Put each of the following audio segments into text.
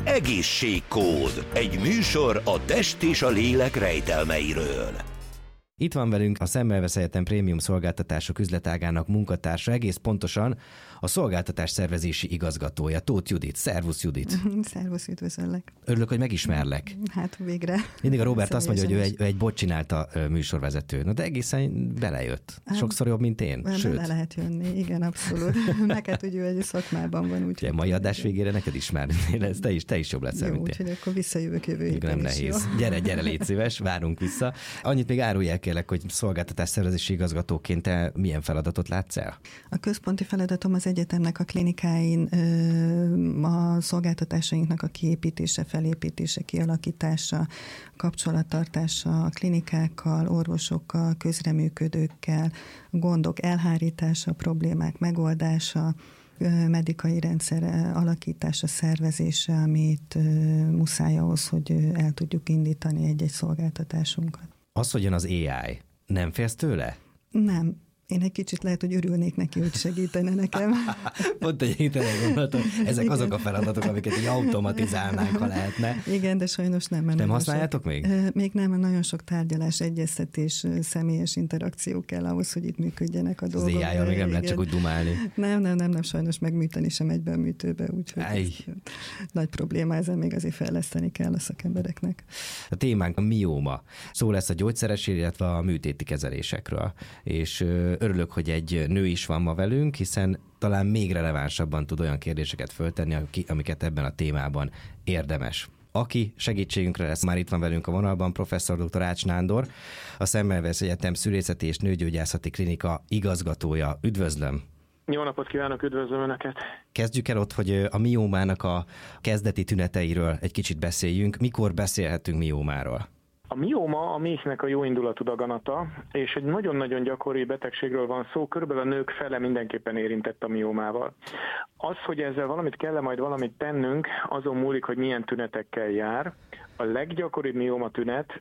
Egészségkód. Egy műsor a test és a lélek rejtelmeiről. Itt van velünk a Semmelweis Egyetem prémium szolgáltatások üzletágának munkatársa, egész pontosan a szolgáltatás szervezési igazgatója, Tóth Judit. Szervusz, Judit! Szervusz, üdvözöllek! Örülök, hogy megismerlek. Hát végre. Mindig a Robert azt mondja, hogy ő egy bot csinálta műsorvezető. Na de egészen belejött. Sokszor jobb, mint én. Sőt. Bele lehet jönni, igen, abszolút. Neked, hogy ő egy szakmában van. Úgy, mai adás végére neked ismerni lesz, te is jobb leszel, mint én. Úgyhogy akkor visszajövök jövő héten. Nem nehéz. Gyere, légy szíves, várunk vissza. Annyit még árulj el, kérlek, hogy szolgáltatás szervezési igazgatóként te milyen feladatot látsz el? A központi feladatom az egyetemnek a klinikáin, a szolgáltatásainknak a kiépítése, felépítése, kialakítása, kapcsolattartása a klinikákkal, orvosokkal, közreműködőkkel, gondok elhárítása, problémák megoldása, medikai rendszer alakítása, szervezése, amit muszáj ahhoz, hogy el tudjuk indítani egy-egy szolgáltatásunkat. Az, hogy jön az AI, nem félsz tőle? Nem. Én egy kicsit lehet, hogy örülnék neki, hogy segítene nekem. Pont egy hitelen gondolatom. Ezek igen. Azok a feladatok, amiket így automatizálnánk, ha lehetne. Igen, de sajnos nem. Nem használjátok még? Még nem, nagyon sok tárgyalás, egyeztetés, személyes interakció kell ahhoz, hogy itt működjenek a dolgok. Az AI-jal még nem lehet csak úgy dumálni. Nem, sajnos megműteni sem egybe a műtőbe, úgyhogy nagy probléma, ezzel még azért fejleszteni kell a szakembereknek. A témánk a mióma. Szó lesz a gyógyszeres, illetve a műtéti kezelésekről. És örülök, hogy egy nő is van ma velünk, hiszen talán még relevánsabban tud olyan kérdéseket föltenni, amiket ebben a témában érdemes. Aki segítségünkre lesz, már itt van velünk a vonalban, professzor dr. Ács Nándor, a Semmelweis Egyetem Szülészeti és Nőgyógyászati Klinika igazgatója. Üdvözlöm! Jó napot kívánok, üdvözlöm Önöket! Kezdjük el ott, hogy a miómának a kezdeti tüneteiről egy kicsit beszéljünk. Mikor beszélhetünk miómáról? A mióma a méhnek a jóindulatú daganata, és egy nagyon-nagyon gyakori betegségről van szó, körülbelül a nők fele mindenképpen érintett a miómával. Az, hogy ezzel valamit tennünk, azon múlik, hogy milyen tünetekkel jár. A leggyakoribb mióma tünet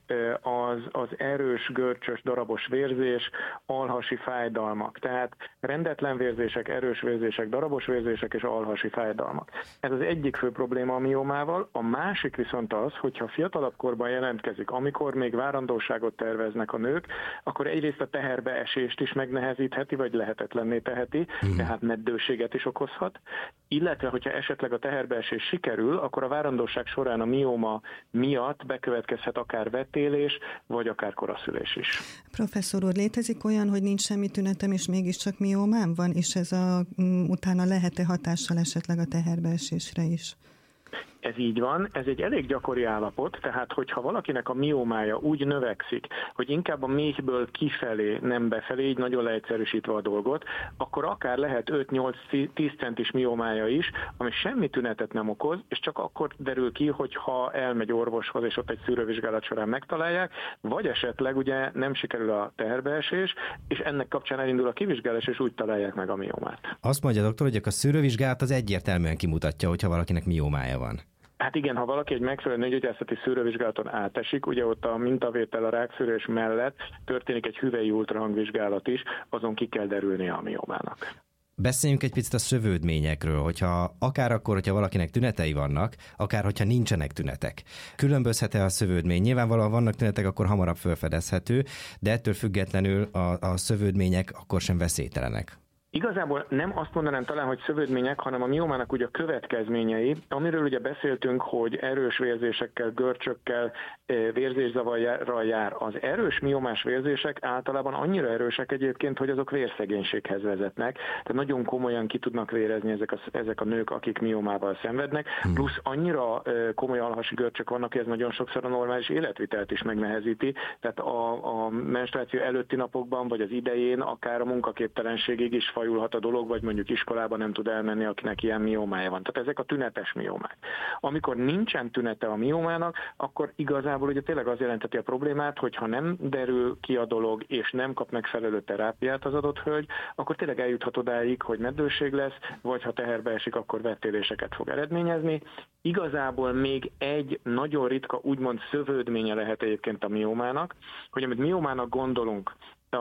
az erős, görcsös, darabos vérzés, alhasi fájdalmak. Tehát rendetlen vérzések, erős vérzések, darabos vérzések és alhasi fájdalmak. Ez az egyik fő probléma a miómával. A másik viszont az, hogyha fiatalabb korban jelentkezik, amikor még várandóságot terveznek a nők, akkor egyrészt a teherbeesést is megnehezítheti, vagy lehetetlenné teheti, tehát meddőséget is okozhat. Illetve, hogyha esetleg a teherbeesés sikerül, akkor a várandóság során a mióma miatt bekövetkezhet akár vetélés, vagy akár koraszülés is. Professzor úr, létezik olyan, hogy nincs semmi tünetem, és mégiscsak miómám van, és ez utána lehet-e hatással esetleg a teherbeesésre is? Ez így van, ez egy elég gyakori állapot, tehát hogyha valakinek a miómája úgy növekszik, hogy inkább a méhből kifelé, nem befelé, így nagyon leegyszerűsítve a dolgot, akkor akár lehet 5-8-10 centis miómája is, ami semmi tünetet nem okoz, és csak akkor derül ki, hogyha elmegy orvoshoz, és ott egy szűrővizsgálat során megtalálják, vagy esetleg ugye nem sikerül a teherbeesés, és ennek kapcsán elindul a kivizsgálás, és úgy találják meg a miómát. Azt mondja a doktor, hogy a szűrővizsgálat az egyértelműen kimutatja, hogyha valakinek miómája van. Hát igen, ha valaki egy megfelelő nőgyógyászati szűrővizsgálaton átesik, ugye ott a mintavétel, a rákszűrés mellett történik egy hüvelyi ultrahangvizsgálat is, azon ki kell derülnie a miómának. Beszéljünk egy picit a szövődményekről, hogyha akár akkor, hogyha valakinek tünetei vannak, akár hogyha nincsenek tünetek. Különbözhet-e a szövődmény? Nyilvánvalóan vannak tünetek, akkor hamarabb felfedezhető, de ettől függetlenül a szövődmények akkor sem veszélytelenek. Igazából nem azt mondanám talán, hogy szövődmények, hanem a miómának ugye a következményei, amiről ugye beszéltünk, hogy erős vérzésekkel, görcsökkel, vérzészavarral jár. Az erős miómás vérzések általában annyira erősek egyébként, hogy azok vérszegénységhez vezetnek, tehát nagyon komolyan ki tudnak vérezni ezek a nők, akik miómával szenvednek, plusz annyira komoly alhasi görcsök vannak, hogy ez nagyon sokszor a normális életvitelt is megnehezíti, tehát a menstruáció előtti napokban, vagy az idején, akár a munkaképtelenségig is fajulhat a dolog, vagy mondjuk iskolába nem tud elmenni, akinek ilyen miómája van. Tehát ezek a tünetes miómák. Amikor nincsen tünete a miómának, akkor igazából ugye tényleg az jelenteti a problémát, hogy ha nem derül ki a dolog, és nem kap megfelelő terápiát az adott hölgy, akkor tényleg eljuthat odáig, hogy meddőség lesz, vagy ha teherbe esik, akkor vettéléseket fog eredményezni. Igazából még egy nagyon ritka, úgymond szövődménye lehet egyébként a miómának, hogy amit miómának gondolunk,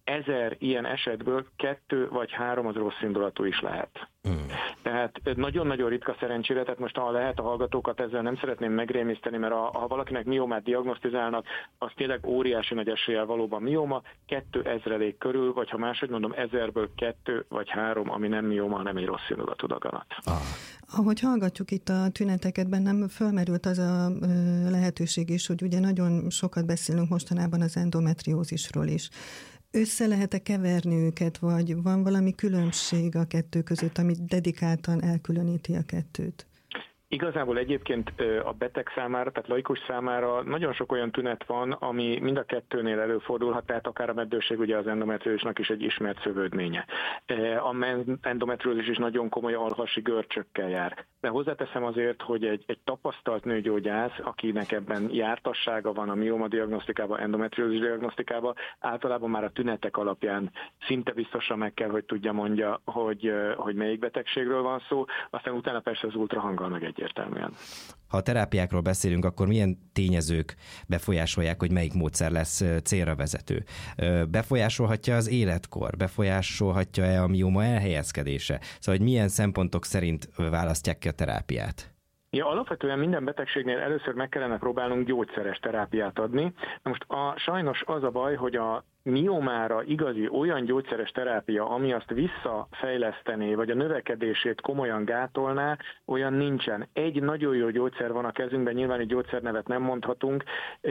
1000 ilyen esetből 2 vagy 3 az rossz indulatú is lehet. Tehát nagyon-nagyon ritka szerencsére, tehát most ha lehet a hallgatókat ezzel nem szeretném megrémiszteni, mert ha valakinek miómát diagnosztizálnak, az tényleg óriási nagy eséllyel valóban mióma, 2000 körül, vagy ha máshogy mondom, 1000-ből 2 vagy 3, ami nem mióma, hanem egy rossz indulatú daganat. Ahogy hallgatjuk itt a tüneteket, bennem fölmerült az a lehetőség is, hogy ugye nagyon sokat beszélünk mostanában az endometriózisról is. Össze lehet-e keverni őket, vagy van valami különbség a kettő között, amit dedikáltan elkülöníti a kettőt? Igazából egyébként a beteg számára, tehát laikus számára nagyon sok olyan tünet van, ami mind a kettőnél előfordulhat, tehát akár a meddőség ugye az endometriózisnak is egy ismert szövődménye. A endometriózis is nagyon komoly alhasi görcsökkel jár. De hozzáteszem azért, hogy egy tapasztalt nőgyógyász, akinek ebben jártassága van a mióma diagnosztikában, endometriózis diagnosztikában, általában már a tünetek alapján szinte biztosan meg kell, hogy tudja mondja, hogy melyik betegségről van szó, aztán utána persze az ultrahanggal meg egyértelműen. Ha a terápiákról beszélünk, akkor milyen tényezők befolyásolják, hogy melyik módszer lesz célra vezető? Befolyásolhatja az életkor? Befolyásolhatja-e a mióma elhelyezkedése? Szóval, hogy milyen szempontok szerint választják ki a terápiát? Ja, alapvetően minden betegségnél először meg kellene próbálnunk gyógyszeres terápiát adni. Most sajnos az a baj, hogy a miómára igazi olyan gyógyszeres terápia, ami azt visszafejlesztené, vagy a növekedését komolyan gátolná, olyan nincsen. Egy nagyon jó gyógyszer van a kezünkben, nyilván egy gyógyszernevet nem mondhatunk,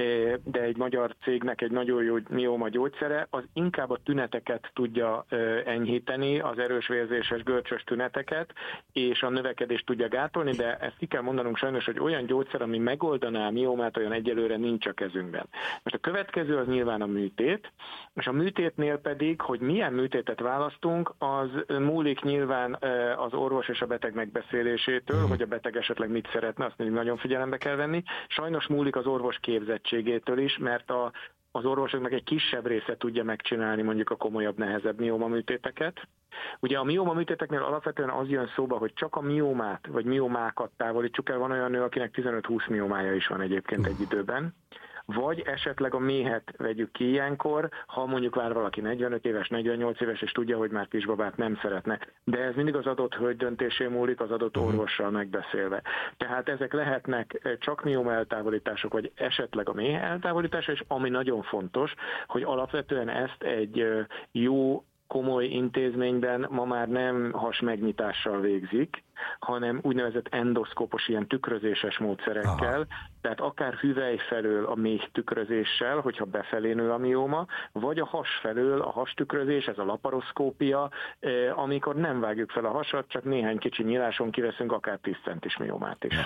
de egy magyar cégnek egy nagyon jó mióma gyógyszere, az inkább a tüneteket tudja enyhíteni, az erős vérzéses görcsös tüneteket, és a növekedést tudja gátolni, de ezt ki kell mondanunk sajnos, hogy olyan gyógyszer, ami megoldaná a miómát, olyan egyelőre nincs a kezünkben. Most a következő az nyilván a műtét, és a műtétnél pedig, hogy milyen műtétet választunk, az múlik nyilván az orvos és a beteg megbeszélésétől, hogy a beteg esetleg mit szeretne, azt mindig nagyon figyelembe kell venni. Sajnos múlik az orvos képzettségétől is, mert az orvosoknak egy kisebb része tudja megcsinálni mondjuk a komolyabb, nehezebb mióma műtéteket. Ugye a mióma műtéteknél alapvetően az jön szóba, hogy csak a miómát vagy miómákat távolítsuk el. Van olyan nő, akinek 15-20 miómája is van egyébként egy időben. Vagy esetleg a méhet vegyük ki ilyenkor, ha mondjuk vár valaki 45 éves, 48 éves, és tudja, hogy már kisbabát nem szeretne. De ez mindig az adott hölgy döntésén múlik, az adott orvossal megbeszélve. Tehát ezek lehetnek csak mióma eltávolítások, vagy esetleg a méhe eltávolítása, és ami nagyon fontos, hogy alapvetően ezt egy jó, komoly intézményben ma már nem hasmegnyitással végzik, hanem úgynevezett endoszkópos, ilyen tükrözéses módszerekkel, tehát akár hüvely felől a méh tükrözéssel, hogyha befelé nő a mióma, vagy a has felől a hastükrözés, ez a laparoszkópia, amikor nem vágjuk fel a hasat, csak néhány kicsi nyíláson kiveszünk akár 10 centis miómát is.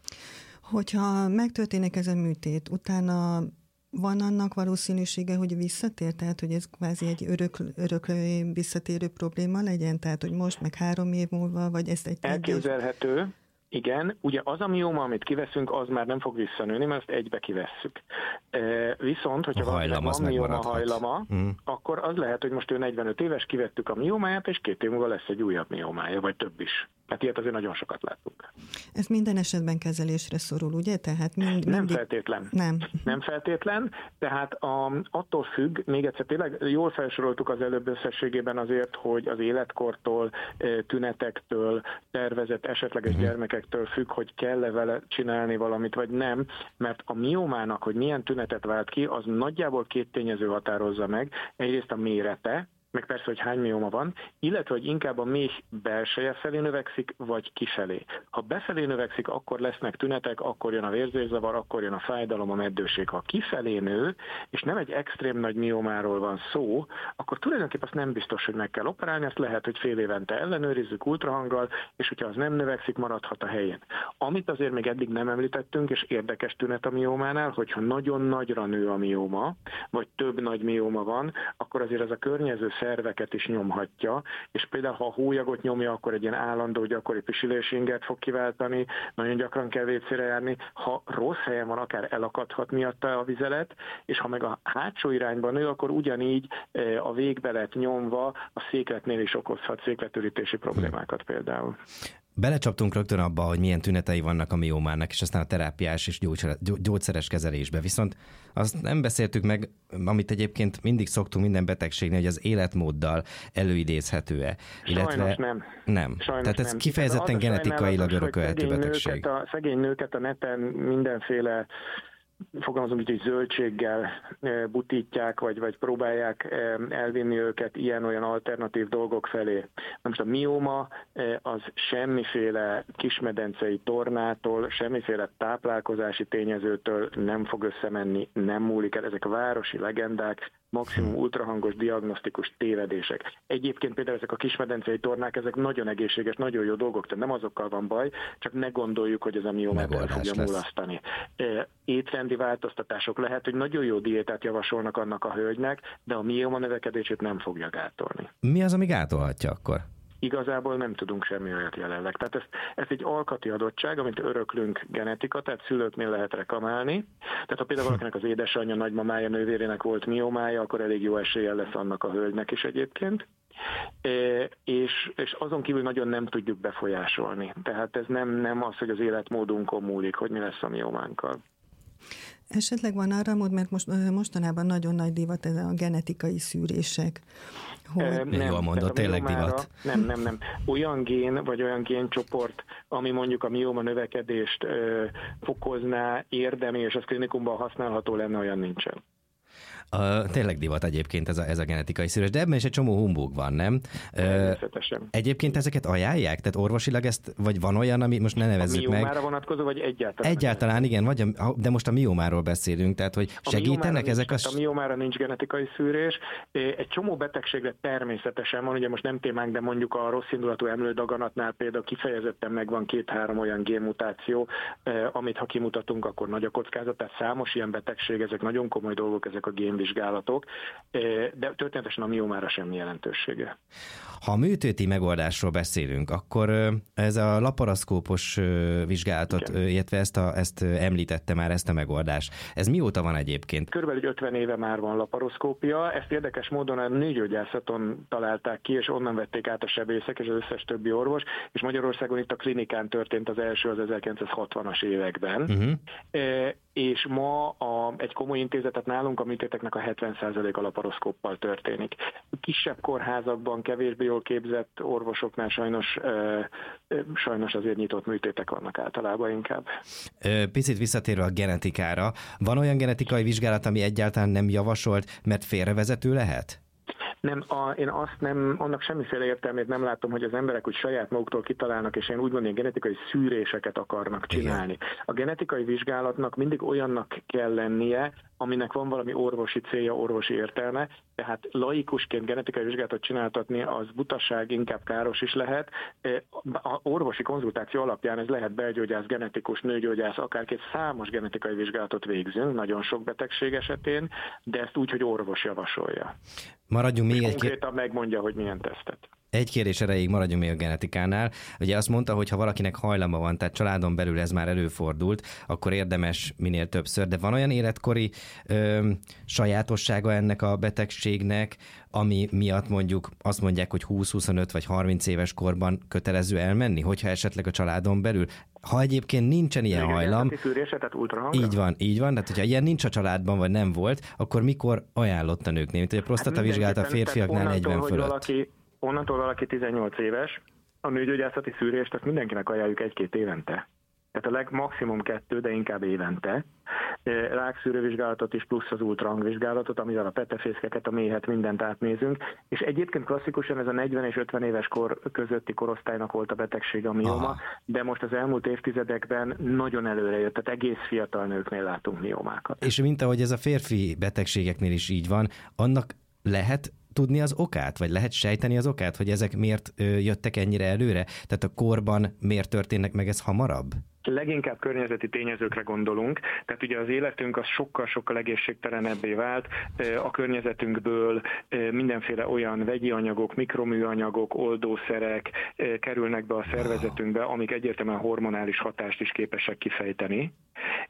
Hogyha megtörténik ez a műtét, utána van annak valószínűsége, hogy visszatér? Tehát, hogy ez kvázi egy öröklő visszatérő probléma legyen? Tehát, hogy most, meg 3 év múlva, vagy ezt egy... Elképzelhető. Igen, ugye az a mióma, amit kiveszünk, az már nem fog visszanőni, mert ezt egybe kivesszük. Viszont, hogyha valakinek van mióma hajlama, akkor az lehet, hogy most ő 45 éves, kivettük a miómáját, és 2 év múlva lesz egy újabb miómája, vagy több is. Hát ilyet azért nagyon sokat látunk. Ez minden esetben kezelésre szorul, ugye? Tehát Nem feltétlen. Nem feltétlen, tehát attól függ, még egyszer tényleg jól felsoroltuk az előbb összességében azért, hogy az életkortól, tünetektől, tervezett esetleges gyermekektől függ, hogy kell-e vele csinálni valamit, vagy nem, mert a miómának, hogy milyen tünetet vált ki, az nagyjából 2 tényező határozza meg. Egyrészt a mérete, meg persze, hogy hány mióma van, illetve, hogy inkább a méh belseje felé növekszik, vagy kifelé. Ha befelé növekszik, akkor lesznek tünetek, akkor jön a vérzészavar, akkor jön a fájdalom, a meddőség. Ha kifelé nő, és nem egy extrém nagy miómáról van szó, akkor tulajdonképpen azt nem biztos, hogy meg kell operálni, ezt lehet, hogy fél évente ellenőrizzük ultrahanggal, és hogyha az nem növekszik, maradhat a helyén. Amit azért még eddig nem említettünk, és érdekes tünet a miómánál, hogyha nagyon nagyra nő a mióma, vagy több nagy mióma van, akkor azért ez a környező szerveket is nyomhatja, és például ha a hólyagot nyomja, akkor egy ilyen állandó gyakori pisilésingert fog kiváltani, nagyon gyakran kell vécére járni, ha rossz helyen van, akár elakadhat miatta a vizelet, és ha meg a hátsó irányban nő, akkor ugyanígy a végbelet nyomva a székletnél is okozhat székletürítési problémákat például. Belecsaptunk rögtön abba, hogy milyen tünetei vannak a miómának, és aztán a terápiás és gyógyszeres kezelésbe. Viszont azt nem beszéltük meg, amit egyébként mindig szoktunk minden betegségnél, hogy az életmóddal előidézhető-e. Sajnos nem. Sajnos tehát ez kifejezetten genetikailag örökölhető betegség. Szegény nőket a neten mindenféle, fogalmazom így, hogy zöldséggel butítják, vagy próbálják elvinni őket ilyen-olyan alternatív dolgok felé. Na most a mióma az semmiféle kismedencei tornától, semmiféle táplálkozási tényezőtől nem fog összemenni, nem múlik el. Ezek a városi legendák, maximum ultrahangos diagnosztikus tévedések. Egyébként például ezek a kismedencei tornák, ezek nagyon egészséges, nagyon jó dolgok, tehát nem azokkal van baj, csak ne gondoljuk, hogy ez a miómát el fogja mulasztani. Étrendi változtatások lehet, hogy nagyon jó diétát javasolnak annak a hölgynek, de a mióma növekedését nem fogja gátolni. Mi az, ami gátolhatja akkor? Igazából nem tudunk semmi olyat jelenleg. Tehát ez egy alkati adottság, amit öröklünk genetika, tehát szülőknél lehet reklamálni. Tehát ha például valakinek az édesanyja, nagymamája, nővérének volt miómája, akkor elég jó eséllyel lesz annak a hölgynek is egyébként. És azon kívül nagyon nem tudjuk befolyásolni. Tehát ez nem az, hogy az életmódunkon múlik, hogy mi lesz a miómánkkal. Esetleg van arra mód, mert mostanában nagyon nagy divat ez a genetikai szűrések. Jól mondott, tényleg divat. Nem. Olyan gén, vagy olyan géncsoport, ami mondjuk a mióma növekedést fokozná, érdemi, és az klinikumban használható lenne, olyan nincsen. Tényleg divat egyébként ez a genetikai szűrés, de ebben is egy csomó humbug van, nem? Természetesen. Egyébként ezeket ajánlják? Tehát orvosilag ezt, vagy van olyan, ami most ne nevezzük meg? A miómára vonatkozó, vagy egyáltalán? Egyáltalán, igen, de most a miómáról beszélünk, tehát hogy segítenek ezek a miómára nincs genetikai szűrés. Egy csomó betegségre természetesen van, ugye most nem témánk, de mondjuk a rosszindulatú emlődaganatnál például kifejezetten megvan 2-3 olyan génmutáció, amit ha kimutatunk, akkor nagy a kockázat, tehát számos ilyen betegség, ezek nagyon komoly dolgok, ezek a génvizsgálatok, de történetesen a miómára semmi jelentősége. Ha a műtéti megoldásról beszélünk, akkor ez a laparoszkópos vizsgálatot, illetve ezt említette már, ezt a megoldást. Ez mióta van egyébként? Körülbelül 50 éve már van laparoszkópia, ezt érdekes módon a nőgyógyászaton találták ki, és onnan vették át a sebészek és az összes többi orvos, és Magyarországon itt a klinikán történt az első az 1960-as években. És ma egy komoly intézetet nálunk a műtéteknek a 70% a laparoszkóppal történik. Kisebb kórházakban, kevésbé jól képzett orvosoknál sajnos azért nyitott műtétek vannak általában inkább. Picit visszatérve a genetikára, van olyan genetikai vizsgálat, ami egyáltalán nem javasolt, mert félrevezető lehet? Nem, én azt nem, annak semmiféle értelmét nem látom, hogy az emberek úgy saját maguktól kitalálnak, és én úgy mondom, genetikai szűréseket akarnak csinálni. Igen. A genetikai vizsgálatnak mindig olyannak kell lennie, aminek van valami orvosi célja, orvosi értelme, tehát laikusként genetikai vizsgálatot csináltatni az butaság, inkább káros is lehet. A orvosi konzultáció alapján ez lehet belgyógyász, genetikus, nőgyógyász, akárki, számos genetikai vizsgálatot végzünk, nagyon sok betegség esetén, de ezt úgy, hogy orvos javasolja. Maradjunk még konkrétan megmondja, hogy milyen tesztet. Egy kérdés erejéig maradjunk még a genetikánál. Ugye azt mondta, hogy ha valakinek hajlama van, tehát családon belül ez már előfordult, akkor érdemes minél többször. De van olyan életkori sajátossága ennek a betegségnek, ami miatt mondjuk azt mondják, hogy 20-25 vagy 30 éves korban kötelező elmenni, hogyha esetleg a családon belül? Ha egyébként nincsen ilyen hajlam, így van, tehát hogyha ilyen nincs a családban, vagy nem volt, akkor mikor ajánlott a nőknél? Mint hogy a prostatavizsgálat a férfiaknál 40 fölött. Onnantól valaki 18 éves, a nőgyógyászati szűrést azt mindenkinek ajánljuk 1-2 évente. Tehát a legmaximum 2, de inkább évente. Rákszűrővizsgálatot is, plusz az ultrahangvizsgálatot, amivel a petefészkeket, a méhet, mindent átnézünk. És egyébként klasszikusan ez a 40 és 50 éves kor közötti korosztálynak volt a betegség a mióma, de most az elmúlt évtizedekben nagyon előre jött, tehát egész fiatal nőknél látunk miómákat. És mint ahogy ez a férfi betegségeknél is így van, annak lehet tudni az okát, vagy lehet sejteni az okát, hogy ezek miért jöttek ennyire előre? Tehát a korban miért történnek meg ez hamarabb? Leginkább környezeti tényezőkre gondolunk, tehát ugye az életünk az sokkal-sokkal egészségtelenebbé vált, a környezetünkből mindenféle olyan vegyi anyagok, mikroműanyagok, oldószerek kerülnek be a szervezetünkbe, amik egyértelműen hormonális hatást is képesek kifejteni,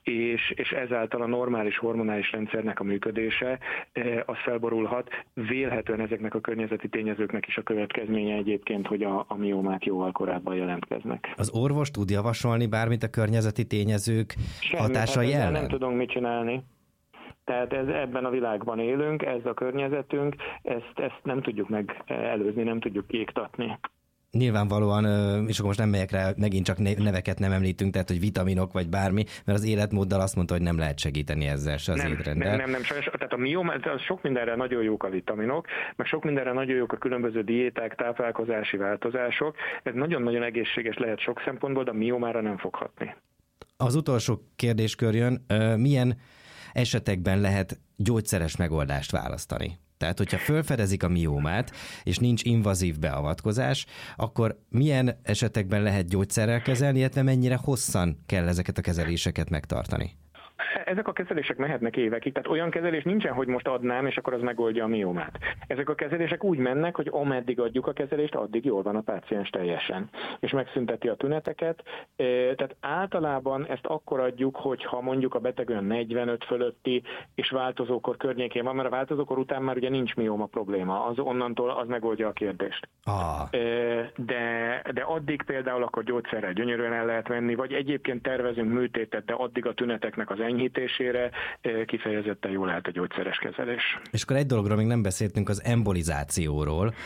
és ezáltal a normális hormonális rendszernek a működése az felborulhat. Vélhetően ezeknek a környezeti tényezőknek is a következménye egyébként, hogy a miómák jóval korábban jelentkeznek. Az orvos tud javasolni bármit a környezeti tényezők hatásai ellen? Nem tudunk mit csinálni. Tehát ebben a világban élünk, ez a környezetünk, ezt nem tudjuk megelőzni, nem tudjuk kiiktatni. Nyilvánvalóan, és akkor most nem megyek rá, megint csak neveket nem említünk, tehát hogy vitaminok vagy bármi, mert az életmóddal azt mondta, hogy nem lehet segíteni ezzel se az étrenddel. Nem, sajnos, tehát a mióma, sok mindenre nagyon jók a vitaminok, meg sok mindenre nagyon jók a különböző diéták, táplálkozási változások. Ez nagyon-nagyon egészséges lehet sok szempontból, de a miómára nem fog hatni. Az utolsó kérdéskör jön, milyen esetekben lehet gyógyszeres megoldást választani? Tehát, hogyha felfedezik a miómát, és nincs invazív beavatkozás, akkor milyen esetekben lehet gyógyszerrel kezelni, illetve mennyire hosszan kell ezeket a kezeléseket megtartani? Ezek a kezelések mehetnek évekig, tehát olyan kezelés nincsen, hogy most adnám, és akkor az megoldja a miómát. Ezek a kezelések úgy mennek, hogy ameddig adjuk a kezelést, addig jól van a páciens teljesen, és megszünteti a tüneteket. Tehát általában ezt akkor adjuk, hogyha mondjuk a beteg olyan 45 fölötti, és változókor környékén van, mert a változókor után már ugye nincs mióma probléma, onnantól az megoldja a kérdést. De addig például akkor gyógyszerrel gyönyörűen el lehet venni, vagy egyébként tervezünk műtétet, de addig a tüneteknek az enyhítésére kifejezetten jól lehet a gyógyszeres kezelés. És akkor egy dologról még nem beszéltünk, az embolizációról.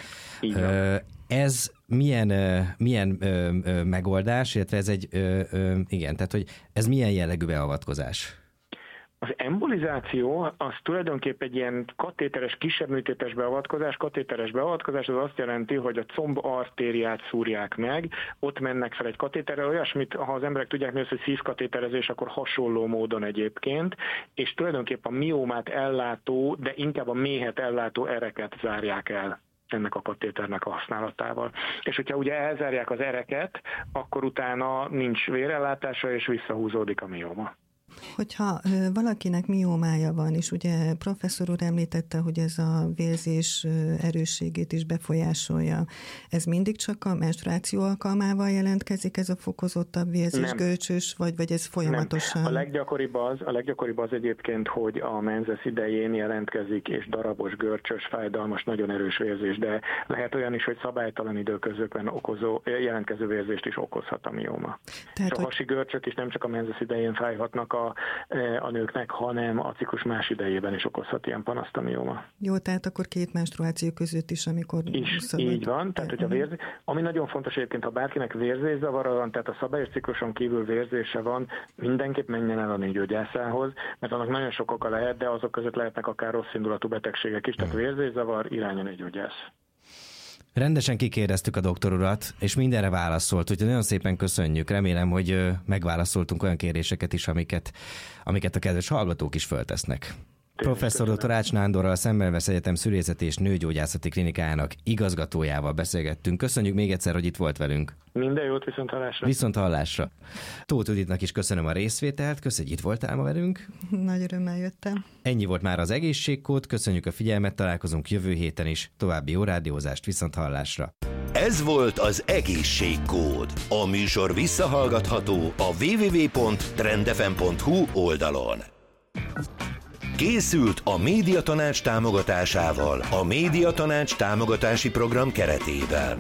Ez milyen megoldás, illetve ez tehát hogy ez milyen jellegű beavatkozás? Az embolizáció az tulajdonképpen egy ilyen katéteres, kisebb műtétes beavatkozás. Katéteres beavatkozás az azt jelenti, hogy a comb artériát szúrják meg, ott mennek fel egy katéterrel, olyasmit, ha az emberek tudják mi az, hogy szívkatéterezés, akkor hasonló módon egyébként, és tulajdonképpen a miómát ellátó, de inkább a méhet ellátó ereket zárják el ennek a katéternek a használatával. És hogyha ugye elzárják az ereket, akkor utána nincs vérellátása, és visszahúzódik a mióma. Hogyha valakinek miómája van, és ugye professzor úr említette, hogy ez a vérzés erősségét is befolyásolja, ez mindig csak a menstruáció alkalmával jelentkezik, ez a fokozottabb vérzés, görcsös, vagy ez folyamatosan? Nem. A leggyakoribb az egyébként, hogy a menzesz idején jelentkezik, és darabos, görcsös, fájdalmas, nagyon erős vérzés, de lehet olyan is, hogy szabálytalan időközökben jelentkező vérzést is okozhat a mióma. Tehát, a hasi görcsök is nem csak a menzesz idején fájhatnak a nőknek, hanem a ciklus más idejében is okozhat ilyen panaszt a mióma. Jó, tehát akkor 2 menstruáció között is, amikor... Így van, tehát hogyha ami nagyon fontos egyébként, ha bárkinek vérzészavara van, tehát a szabályos cikluson kívül vérzése van, mindenképp menjen el a nőgyógyászához, mert annak nagyon sok oka lehet, de azok között lehetnek akár rossz indulatú betegségek is, tehát vérzészavar, irány a nőgyógyász. Rendesen kikérdeztük a doktor urat, és mindenre válaszolt, úgyhogy nagyon szépen köszönjük. Remélem, hogy megválaszoltunk olyan kérdéseket is, amiket a kedves hallgatók is föltesznek. Professzor dr. Ács Nándorral, a Szemmelweis Egyetem Szülészeti és Nőgyógyászati Klinikájának igazgatójával beszélgettünk. Köszönjük még egyszer, hogy itt volt velünk. Minden jót, viszonthallásra. Viszonthallásra. Tóth Juditnak is köszönöm a részvételt, köszönjük, hogy itt voltál ma velünk. Nagy örömmel jöttem. Ennyi volt már az egészségkód, köszönjük a figyelmet, találkozunk jövő héten is. További jó rádiózást, viszonthallásra. Ez volt az Egészségkód. A műsor visszahallgatható a www.trendfm.hu oldalon. Készült a Médiatanács támogatásával, a Médiatanács támogatási program keretében.